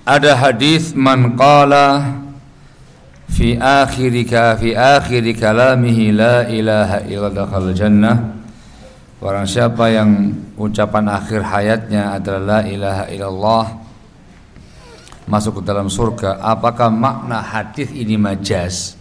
Ada hadis man qala fi akhir kalamihi la ilaha illa dakhala jannah. Barang siapa yang ucapan akhir hayatnya adalah la ilaha illallah, masuk ke dalam surga. Apakah makna hadis ini majaz?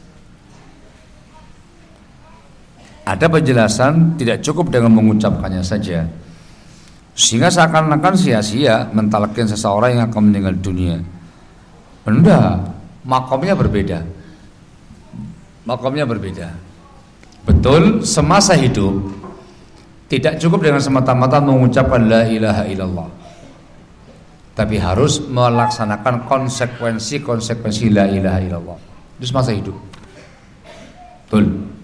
Ada penjelasan, tidak cukup dengan mengucapkannya saja, sehingga seakan-akan sia-sia mentalkin seseorang yang akan meninggal dunia. Benda makomnya berbeda. Makomnya berbeda. Betul, semasa hidup tidak cukup dengan semata-mata mengucapkan la ilaha illallah, tapi harus melaksanakan konsekuensi la ilaha illallah itu semasa hidup. Betul.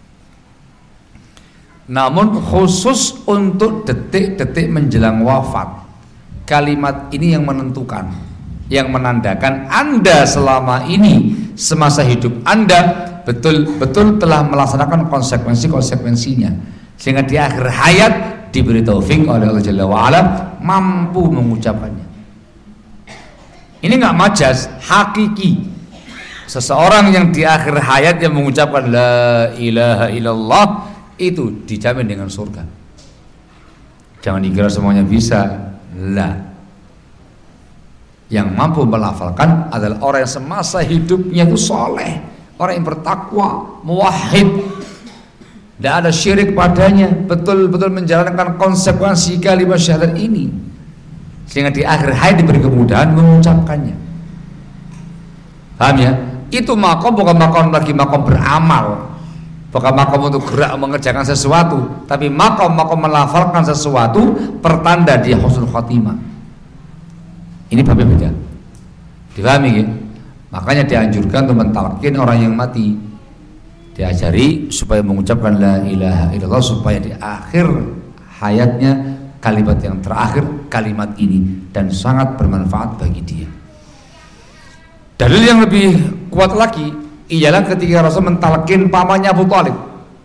Namun khusus untuk detik-detik menjelang wafat, kalimat ini yang menentukan, yang menandakan Anda selama ini semasa hidup Anda betul-betul telah melaksanakan konsekuensinya, sehingga di akhir hayat diberi taufik oleh Allah Jalla wa'ala mampu mengucapkannya. Ini enggak majaz, hakiki. Seseorang yang di akhir hayat yang mengucapkan la ilaha illallah itu dijamin dengan surga. Jangan dikira semuanya bisa. La. Yang mampu melafalkan adalah orang yang semasa hidupnya itu soleh, orang yang bertakwa, muwahhid, tidak ada syirik padanya, betul-betul menjalankan konsekuensi kalimat syahadat ini, sehingga di akhir hayat diberi kemudahan mengucapkannya. Paham ya? Itu makom bukan makom lagi makom beramal, bukan makom untuk gerak mengerjakan sesuatu, tapi makom melafalkan sesuatu pertanda dia husnul khotimah. Ini babnya beda. Dipahami ya? Makanya dianjurkan untuk mentalkin orang yang mati, diajari supaya mengucapkan la ilaha illallah, supaya di akhir hayatnya kalimat yang terakhir kalimat ini, dan sangat bermanfaat bagi dia. Dalil yang lebih kuat lagi ialah ketika Rasul mentalkin pamannya Abu Thalib.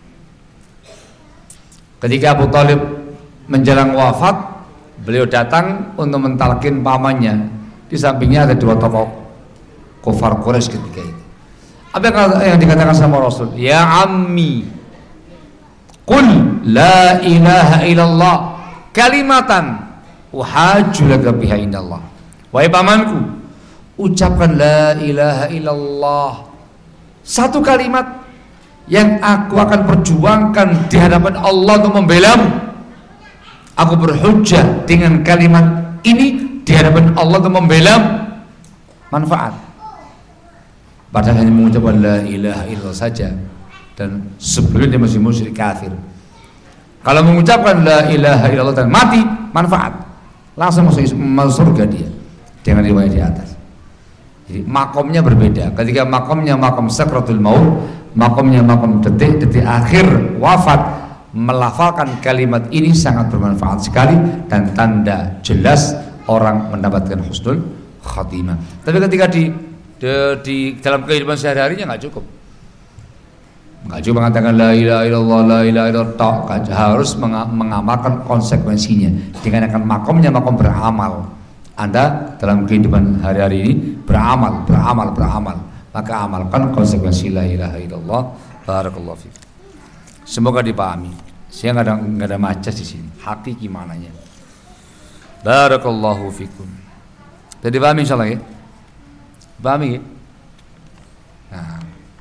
Ketika Abu Thalib menjelang wafat, beliau datang untuk mentalkin pamannya. Di sampingnya ada dua tokoh kufar Quraisy ketika itu. Apa yang dikatakan sama Rasul? Ya ammi, qul la ilaha illallah kalimatan uhajju laka biha indallah. Wahai pamanku, ucapkan la ilaha illallah, satu kalimat yang aku akan perjuangkan di hadapan Allah untuk membelamu. Aku berhujjah dengan kalimat ini di hadapan Allah untuk membelamu. Manfaat. Padahal hanya mengucapkan la ilaha illallah saja, dan sebelumnya dia masih musyrik kafir. Kalau mengucapkan la ilaha illallah dan mati, manfaat, langsung masuk surga dia, dengan riwayat di atas. Jadi makomnya berbeda. Ketika makomnya makom sakratul maut, makomnya makom detik-detik akhir wafat, melafalkan kalimat ini sangat bermanfaat sekali dan tanda jelas orang mendapatkan husnul khatimah. Tapi ketika di dalam kehidupan sehari-harinya nggak cukup mengatakan la ilaha illallah, la ilaha illallah, harus mengamalkan konsekuensinya dengan akan makomnya makom beramal. Anda dalam kehidupan hari-hari ini beramal, maka amalkan konsekuensi la ilaha illallah. Barakallahu fiik. Semoga dipahami. Saya nggak ada macas di sini. Hakiki mananya. Barakallahu fikum. Jadi pahami insyaallah ya? Pahami ya? Nah.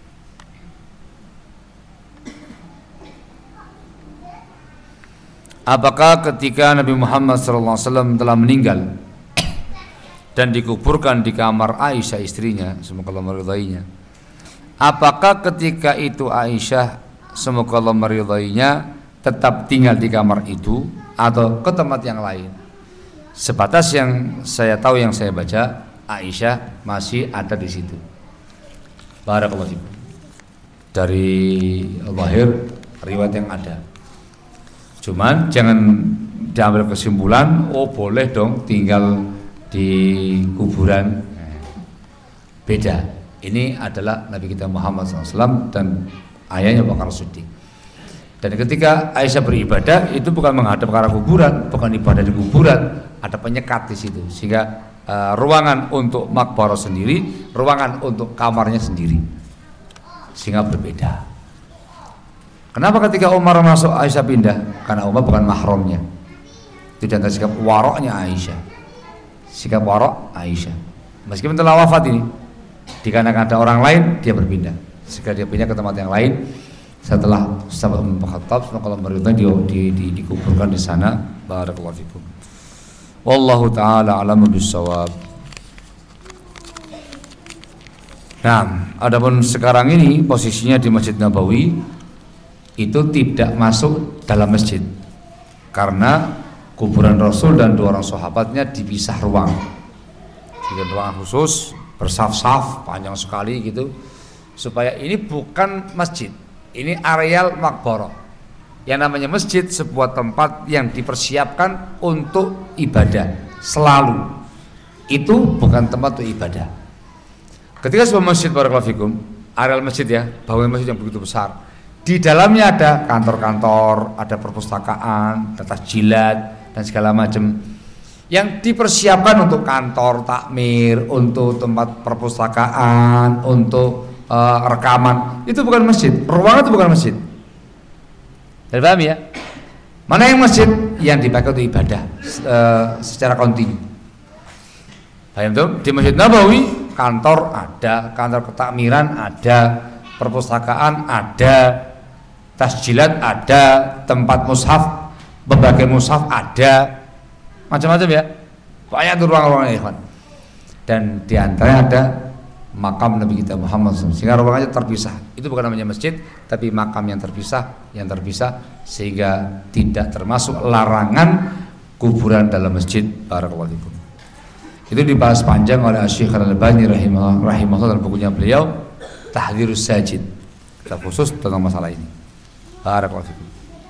Apakah ketika Nabi Muhammad SAW telah meninggal dan dikuburkan di kamar Aisyah istrinya, semoga Allah meridainya, apakah ketika itu Aisyah, semoga Allah meridainya, tetap tinggal di kamar itu atau ke tempat yang lain? Sebatas yang saya tahu, yang saya baca, Aisyah masih ada di situ. Barakallahu fikum. Dari zahir riwayat yang ada. Cuman jangan diambil kesimpulan, oh boleh dong tinggal di kuburan. Beda. Ini adalah Nabi kita Muhammad SAW dan ayahnya Bakar Siddiq. Dan ketika Aisyah beribadah itu bukan menghadap ke arah kuburan, bukan ibadah di kuburan, ada penyekat di situ, sehingga ruangan untuk makbarah sendiri, ruangan untuk kamarnya sendiri, sehingga berbeda. Kenapa ketika Umar masuk Aisyah pindah? Karena Umar bukan mahramnya. Itu diantara sikap waroknya Aisyah. Sikap warok Aisyah. Meskipun telah wafat ini, dikarenakan ada orang lain, dia berpindah. Jika dia pindah ke tempat yang lain, setelah sahabat Umar bin Khattab, kalau meridhoi dikuburkan di sana. Barakallahu fikum. Wallahu taala a'lamu bissawab. Nah, adapun sekarang ini posisinya di Masjid Nabawi itu tidak masuk dalam masjid karena kuburan Rasul dan 2 orang sahabatnya dipisah ruang. Di ruangan khusus bersaf-saf panjang sekali gitu, supaya ini bukan masjid, ini areal makbarah. Yang namanya masjid sebuah tempat yang dipersiapkan untuk ibadah selalu. Itu bukan tempat untuk ibadah. Ketika sebuah masjid, barakallahu fikum, areal masjid ya, bangunan masjid yang begitu besar, di dalamnya ada kantor-kantor, ada perpustakaan, ada tasjilat dan segala macam yang dipersiapkan untuk kantor takmir, untuk tempat perpustakaan, untuk rekaman. Itu bukan masjid, ruangan itu bukan masjid. Jadi paham ya? Mana yang masjid? Yang dipakai untuk ibadah secara kontinu. Paham tuh? Di Masjid Nabawi kantor ada, kantor ketakmiran ada, perpustakaan ada, tasjilat ada, tempat mushaf, pembagian mushaf ada, macam-macam ya. Banyak tuh ruang-ruang ikhwan. Dan di antaranya ada makam Nabi kita Muhammad SAW, sehingga ruangannya terpisah. Itu bukan namanya masjid, tapi makam yang terpisah, sehingga tidak termasuk larangan kuburan dalam masjid. Barakallahu fikum. Itu dibahas panjang oleh Syekh Al-Albani rahimahullah dalam bukunya beliau Tahdhirus Sajid, kitab khusus tentang masalah ini. Barakallahu fikum.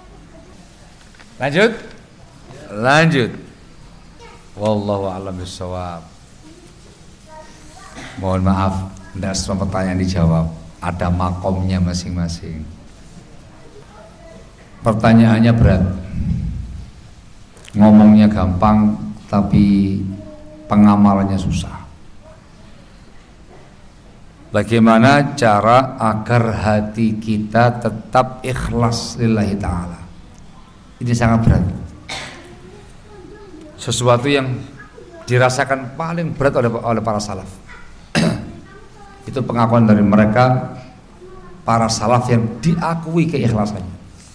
Lanjut. Wallahu a'lam bishawab. Mohon maaf, tidak semua pertanyaan dijawab. Ada makomnya masing-masing. Pertanyaannya berat, ngomongnya gampang, tapi pengamalannya susah. Bagaimana cara agar hati kita tetap ikhlas lillahi ta'ala? Ini sangat berat. Sesuatu yang dirasakan paling berat oleh para salaf. Itu pengakuan dari mereka, para salaf yang diakui keikhlasannya.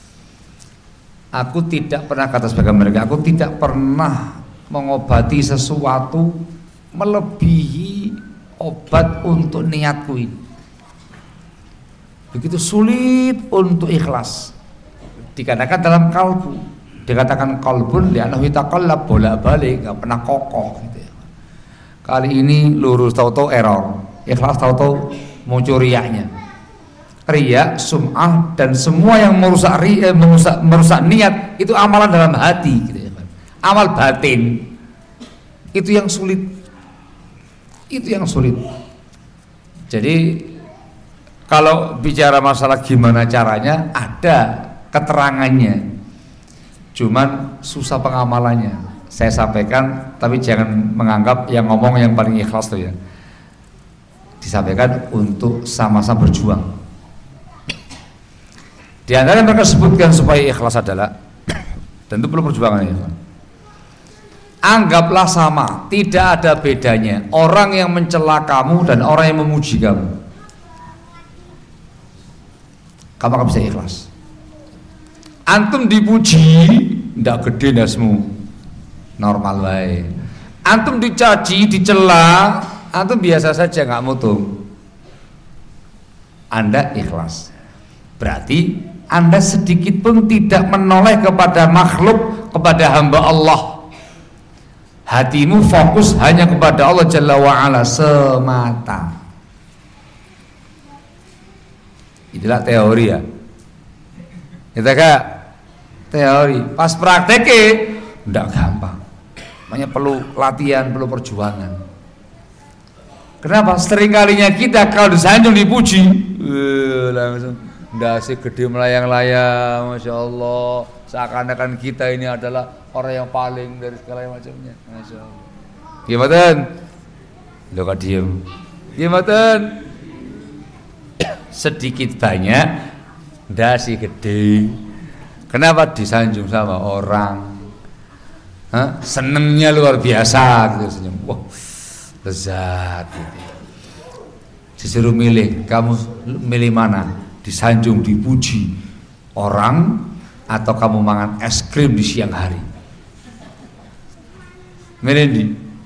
Aku tidak pernah kata sebagai mereka, aku tidak pernah mengobati sesuatu melebihi obat untuk niatku ini. Begitu sulit untuk ikhlas. Dikatakan dalam kalbu, dikatakan kalbun li'annahu yataqallab, bolak-balik, enggak pernah kokoh gitu ya. Kali ini lurus, tahu-tahu error. Ikhlas tahu-tahu muncul riyanya. Riya, sum'ah dan semua yang merusak niat itu amalan dalam hati gitu ya. Amal batin itu yang sulit. Jadi kalau bicara masalah gimana caranya, ada keterangannya, cuman susah pengamalannya. Saya sampaikan, tapi jangan menganggap yang ngomong yang paling ikhlas tuh ya. Disampaikan untuk sama-sama berjuang. Di antara yang mereka sebutkan supaya ikhlas adalah, tentu perlu perjuangan ya. Anggaplah sama, tidak ada bedanya orang yang mencela kamu dan orang yang memuji kamu. Kamu akan bisa ikhlas. Antum dipuji, ndak gede dasmu, normal wae. Antum dicaci, dicela, antum biasa saja, nggak mutung. Anda ikhlas. Berarti Anda sedikit pun tidak menoleh kepada makhluk, kepada hamba Allah. Hatimu fokus hanya kepada Allah Jalla wa'ala semata. Itulah teori ya. Kita kak teori, pas prakteknya tidak gampang. Makanya perlu latihan, perlu perjuangan. Kenapa? Seringkalinya kita kalau disanjung dipuji, langsung dasi gede melayang-layang, masya Allah. Seakan-akan kita ini adalah orang yang paling dari segala macamnya, masya Allah. Gimana? Lo kok diem? Gimana? Sedikit banyak dasi gede. Kenapa disanjung sama orang? Senengnya luar biasa gitu, senyum. Wah, lezat gitu. Disuruh milih, kamu milih mana? Disanjung, dipuji orang atau kamu makan es krim di siang hari? Milih di?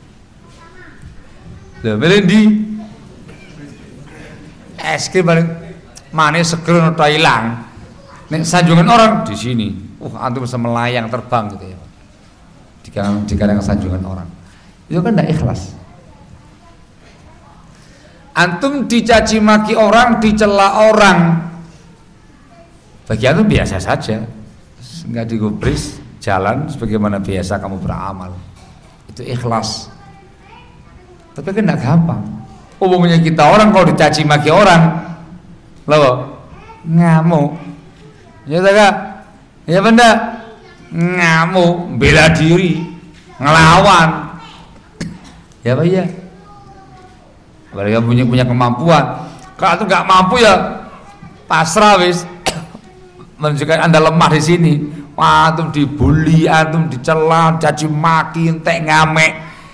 Milih di? Es krim paling manis seger atau hilang. Nek sanjungan orang di sini, antum bisa melayang terbang gitu ya. Di kadang sanjungan orang, itu kan tidak ikhlas. Antum dicaci maki orang, dicela orang, bagi antum biasa saja, nggak digubris, jalan sebagaimana biasa kamu beramal, itu ikhlas. Tapi kan tidak gampang. Umumnya kita orang kalau dicaci maki orang, loh ngamuk, ya tak? Ya benda ngamuk, bela diri, ngelawan, ya Pak ya. Mereka punya kemampuan. Kalau antum nggak mampu ya pasrah wis, menunjukkan anda lemah di sini. Wah, antum dibully, antum dicela, caci maki, entek ngamek,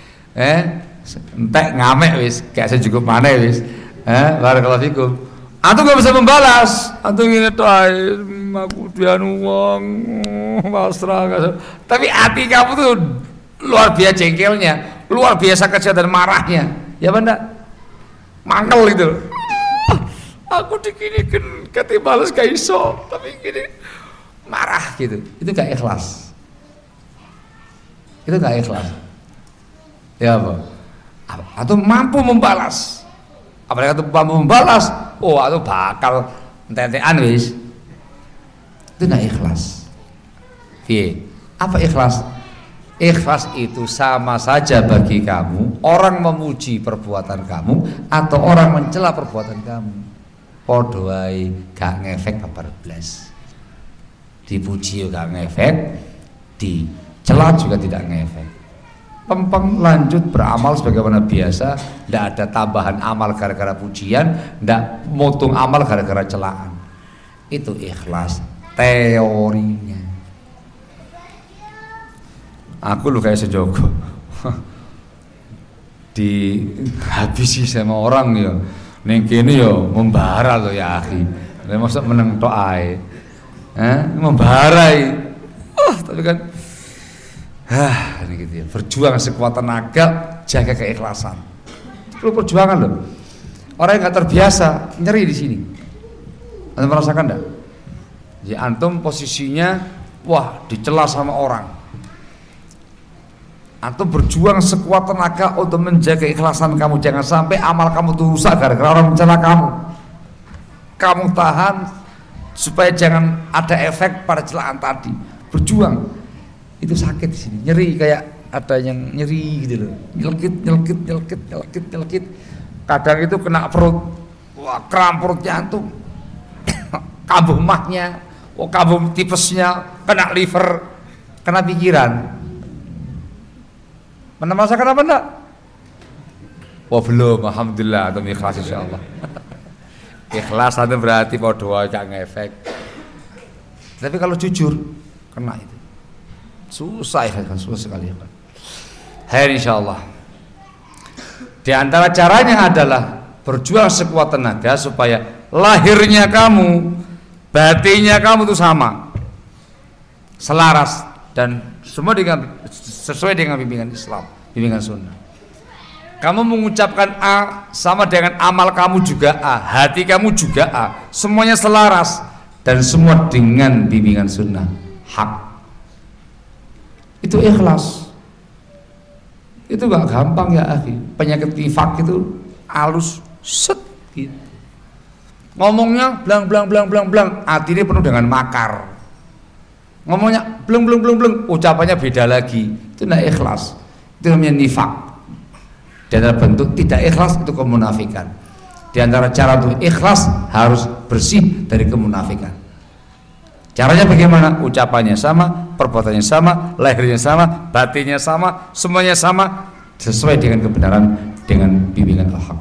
entek ngamek wis, kayak saya cukup mana wis, barakallahu fikum. Antum nggak bisa membalas, antum ingin aku dianu wong pasrah. Tapi hati kamu tuh luar biasa jengkelnya, luar biasa kecewa dan marahnya, ya benda mangkel gitu. Aku dikinikan kata balas gak iso, tapi gini marah gitu, itu gak ikhlas, itu gak ikhlas, ya apa? Atau mampu membalas, apalagi atau mampu membalas, atau bakal ente-entean wis. Itu gak ikhlas. Apa ikhlas? Ikhlas itu sama saja bagi kamu orang memuji perbuatan kamu atau orang mencela perbuatan kamu. Padha wae gak ngefek kabar blas. Dipuji juga gak ngefek, dicela juga tidak ngefek. Lempeng lanjut beramal sebagaimana biasa, tidak ada tambahan amal gara-gara pujian, tidak motung amal gara-gara celaan. Itu ikhlas teorinya. Aku lu kayak sejogo dihabisi sama orang ya, ning kene yo membara lo ya akhi. Lah mosok meneng tok ae. Membarai. Tapi kan ini gitu ya. Berjuang sekuat tenaga, jaga keikhlasan. Perlu perjuangan loh. Orang yang enggak terbiasa nyeri di sini. Anda merasakan enggak? Ya antum posisinya dicela sama orang. Antum berjuang sekuat tenaga untuk menjaga keikhlasan kamu, jangan sampai amal kamu tuh rusak gara-gara orang mencela kamu. Kamu tahan supaya jangan ada efek pada celaan tadi. Berjuang. Itu sakit di sini, nyeri kayak ada yang nyeri gitu loh. Nyelkit. Kadang itu kena perut. Kram perutnya antum. Kambuh mahnya, kambuh tipesnya, kena liver, kena pikiran. Pernah merasakan apa enggak? Belum, alhamdulillah, atau ikhlas insyaallah. Ikhlas itu berarti doa gak ngefek. Tapi kalau jujur kena itu. Susah sekali. Insyaallah. Di antara caranya adalah berjuang sekuat tenaga supaya lahirnya kamu, batinnya kamu itu sama, selaras dan semua sesuai dengan bimbingan Islam, bimbingan Sunnah. Kamu mengucapkan A sama dengan amal kamu juga A, hati kamu juga A, semuanya selaras dan semua dengan bimbingan Sunnah hak. Itu ikhlas. Itu gak gampang ya akhi. Penyakit nifak itu halus set gitu. Ngomongnya blang, hatinya penuh dengan makar. Ngomongnya bleng, ucapannya beda lagi. Itu tidak ikhlas. Itu namanya nifak. Di antara bentuk tidak ikhlas itu kemunafikan. Di antara cara untuk ikhlas harus bersih dari kemunafikan. Caranya bagaimana? Ucapannya sama, perbuatannya sama, lahirnya sama, batinnya sama, semuanya sama, sesuai dengan kebenaran, dengan bimbingan al-haq.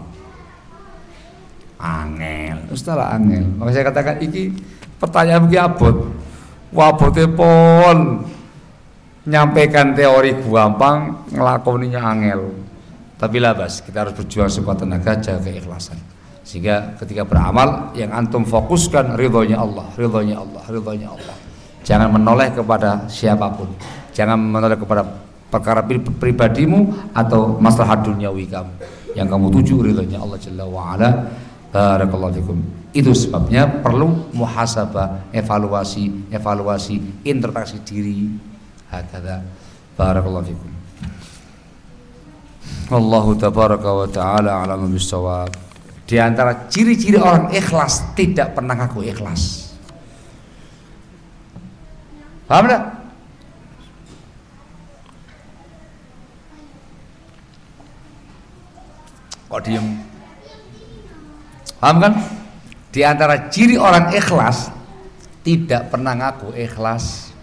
Angel, ustalah angel. Maka saya katakan iki pertanyaan begini abot. Wabote pon nyampaikan teori gampang, ngelakoninya angel. Tapi labas, kita harus berjuang sekuat tenaga, jaga keikhlasan. Sehingga ketika beramal yang antum fokuskan ridhonya Allah, ridhonya Allah, ridhonya Allah. Jangan menoleh kepada siapapun. Jangan menoleh kepada perkara pribadimu atau maslahat duniawi kamu. Yang kamu tuju ridhonya Allah Jalla wa ala. Barakallahu fikum. Itu sebabnya perlu muhasabah, evaluasi, introspeksi diri. Hakadha. Barakallahu fikum. Wallahu tabaraka wa ta'ala a'lamu bis-shawab. Di antara ciri-ciri orang ikhlas tidak pernah ngaku ikhlas. Paham tak? Kok diem? Paham kan? Di antara ciri orang ikhlas tidak pernah ngaku ikhlas.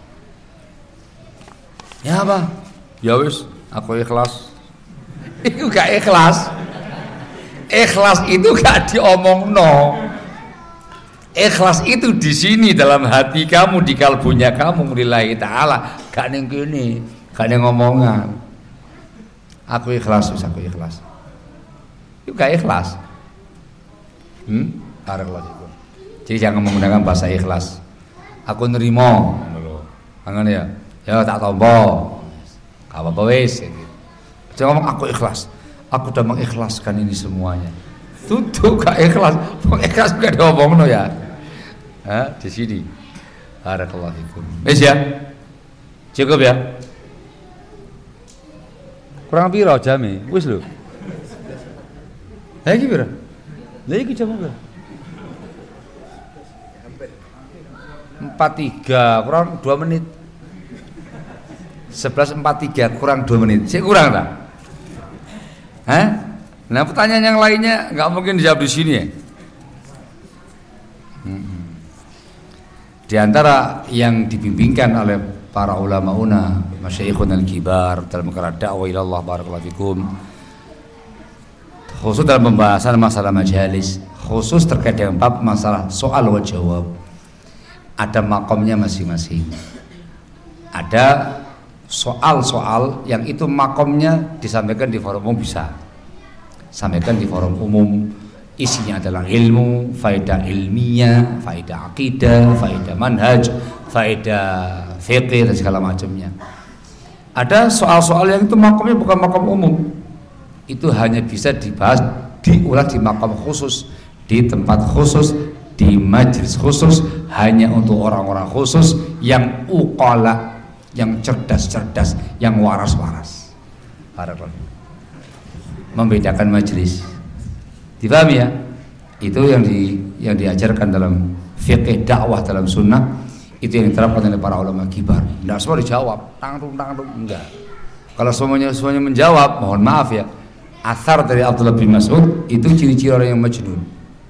Ya apa? Ya wis, aku ikhlas. Itu gak ikhlas. Ikhlas itu gak diomongno. Ikhlas itu di sini dalam hati kamu, di kalbunya kamu lillahi ta'ala, gak ning kene, gak ning ngomongan. Aku ikhlas, aku ikhlas. Itu gak ikhlas. Barakallahu. Jadi jangan menggunakan bahasa ikhlas. Aku nerimo ngono. Kangen ya. Ya tak tompo. Gak apa-apa wis gitu. Jangan ngomong aku ikhlas. Aku sudah mengikhlaskan ini semuanya. Tutup gak ikhlas. Ikhlas gak diomongno ya. Di sini. Barakallahu fikum. Wis ya. Cukup ya. Kurang piro jame? Wis lho. Ha iki piro? Lah iki jam piro? 43 kurang 2 menit. 11.43 kurang 2 menit. Sik kurang tak? Nah pertanyaan yang lainnya nggak mungkin dijawab di sini ya. Di antara yang dibimbingkan oleh para ulama una, masyayikhun al-kibar dalam perkara dakwah ila Allah barakallahu fikum, khusus dalam pembahasan masalah majalis, khusus terkait dengan bab masalah soal wal jawab, ada makomnya masing-masing. Ada soal-soal yang itu makomnya disampaikan di forum umum, bisa sampaikan di forum umum, isinya adalah ilmu, faedah ilmiah, faedah akidah, faedah manhaj, faedah fiqh dan segala macamnya. Ada soal-soal yang itu makomnya bukan makom umum, itu hanya bisa dibahas, diulas di makom khusus, di tempat khusus, di majelis khusus, hanya untuk orang-orang khusus yang uqala, yang cerdas-cerdas, yang waras-waras. Membedakan majelis. Dipahami ya? Itu yang diajarkan dalam fiqh dakwah dalam sunnah, itu yang diterapkan oleh para ulama kibar. Tidak semua dijawab, tanggung enggak. Kalau semuanya menjawab, mohon maaf ya. Athar dari Abdullah bin Mas'ud itu ciri-ciri orang yang majnun.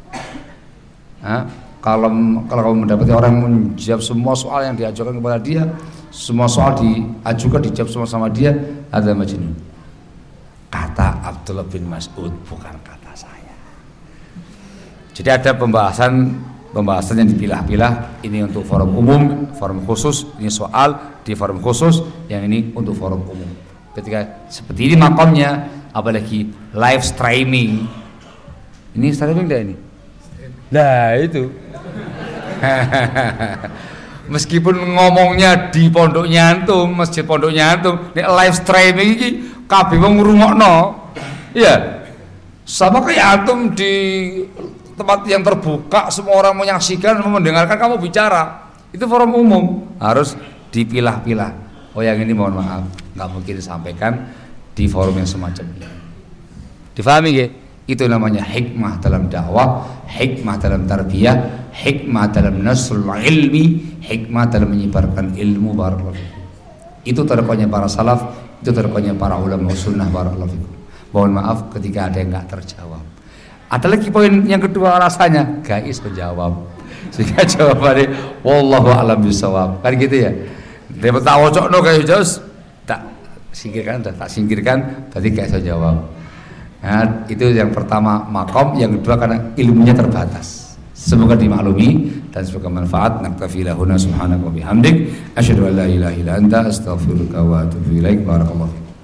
Kalau kamu mendapati orang yang menjawab semua soal yang diajukan kepada dia, semua soal diajukan dijawab semua sama dia, ada majnun. Kata Abdullah bin Mas'ud, bukan kata saya. Jadi ada pembahasan yang dipilah-pilah. Ini untuk forum umum, forum khusus. Ini soal di forum khusus, yang ini untuk forum umum. Ketika seperti ini makomnya, apalagi live streaming. Ini streaming enggak ini? Nah itu. Meskipun ngomongnya di pondoknya antum, masjid pondoknya antum, ini live streaming ini kabeh wong ngrungokno. Iya. Sama kayak antum di tempat yang terbuka, semua orang menyaksikan, mendengarkan kamu bicara. Itu forum umum, harus dipilah-pilah. Oh yang ini mohon maaf, nggak mungkin disampaikan di forum yang semacam ini. Difahami nggih? Itu namanya hikmah dalam dakwah, hikmah dalam tarbiyah, hikmah dalam nasrul ilmi, hikmah dalam menyebarkan ilmu. Barakallahu fikum. Itu tariqahnya para salaf, itu tariqahnya para ulama sunnah. Barakallahu fikum. Mohon maaf ketika ada yang nggak terjawab. Ada lagi poin yang kedua, alasannya gak iso jawab, sehingga jawabannya wallahu a'lam bishawab, kan gitu ya. Dia tak wocokno kayak jos tak singkirkan, udah tak singkirkan, berarti kayak saya jawab. Nah, itu yang pertama makom, yang kedua karena ilmunya terbatas. Semoga dimaklumi dan semoga manfaat. Naktafi lahuna subhanaka wa bihamdik asyhadu an la ilaha illa anta astaghfiruka wa atubu ilaik. Barakallahu fiik.